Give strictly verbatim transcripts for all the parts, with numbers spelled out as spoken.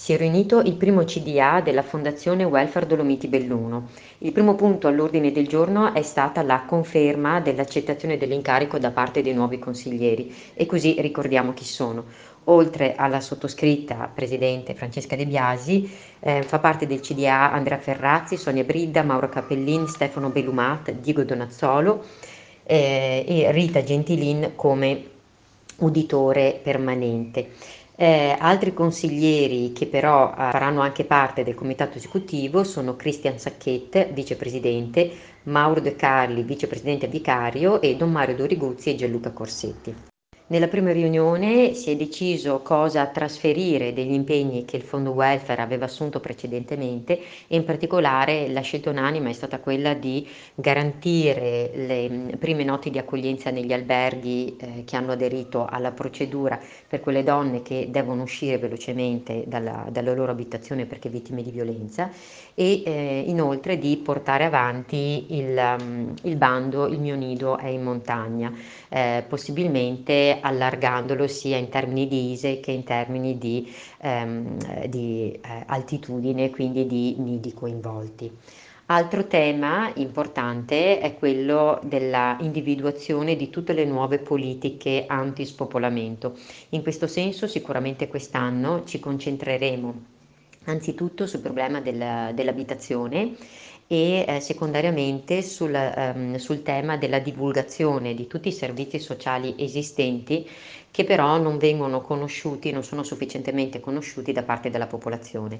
Si è riunito il primo C D A della Fondazione Welfare Dolomiti Belluno. Il primo punto all'ordine del giorno è stata la conferma dell'accettazione dell'incarico da parte dei nuovi consiglieri e così ricordiamo chi sono. Oltre alla sottoscritta presidente Francesca De Biasi, eh, fa parte del C D A Andrea Ferrazzi, Sonia Bridda, Mauro Capellin, Stefano Belumat, Diego Donazzolo eh, e Rita Gentilin come uditore permanente. Eh, altri consiglieri che però eh, faranno anche parte del comitato esecutivo sono Christian Sacchet, vicepresidente, Mauro De Carli, vicepresidente vicario e Don Mario Doriguzzi e Gianluca Corsetti. Nella prima riunione si è deciso cosa trasferire degli impegni che il Fondo Welfare aveva assunto precedentemente e in particolare la scelta unanime è stata quella di garantire le mm, prime notti di accoglienza negli alberghi eh, che hanno aderito alla procedura per quelle donne che devono uscire velocemente dalla, dalla loro abitazione perché vittime di violenza e eh, inoltre di portare avanti il, um, il bando Il mio nido è in montagna, eh, possibilmente allargandolo sia in termini di I S E E che in termini di, ehm, di eh, altitudine, quindi di nidi coinvolti. Altro tema importante è quello della individuazione di tutte le nuove politiche antispopolamento. In questo senso sicuramente quest'anno ci concentreremo anzitutto sul problema del- dell'abitazione e eh, secondariamente sul, ehm, sul tema della divulgazione di tutti i servizi sociali esistenti che però non vengono conosciuti, non sono sufficientemente conosciuti da parte della popolazione.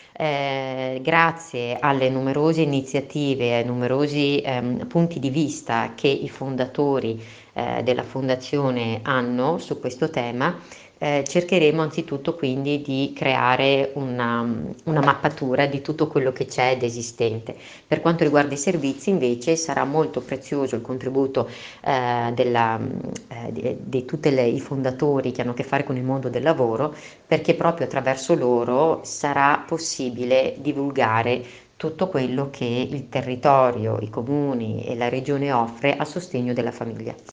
Eh, grazie alle numerose iniziative, ai numerosi ehm, punti di vista che i fondatori eh, della fondazione hanno su questo tema, eh, cercheremo anzitutto quindi di creare una, una mappatura di tutto quello che c'è ed esistente. Per quanto riguarda i servizi invece sarà molto prezioso il contributo eh, della, eh, di, di tutti i fondatori che hanno a che fare con il mondo del lavoro, perché proprio attraverso loro sarà possibile divulgare tutto quello che il territorio, i comuni e la regione offre a sostegno della famiglia.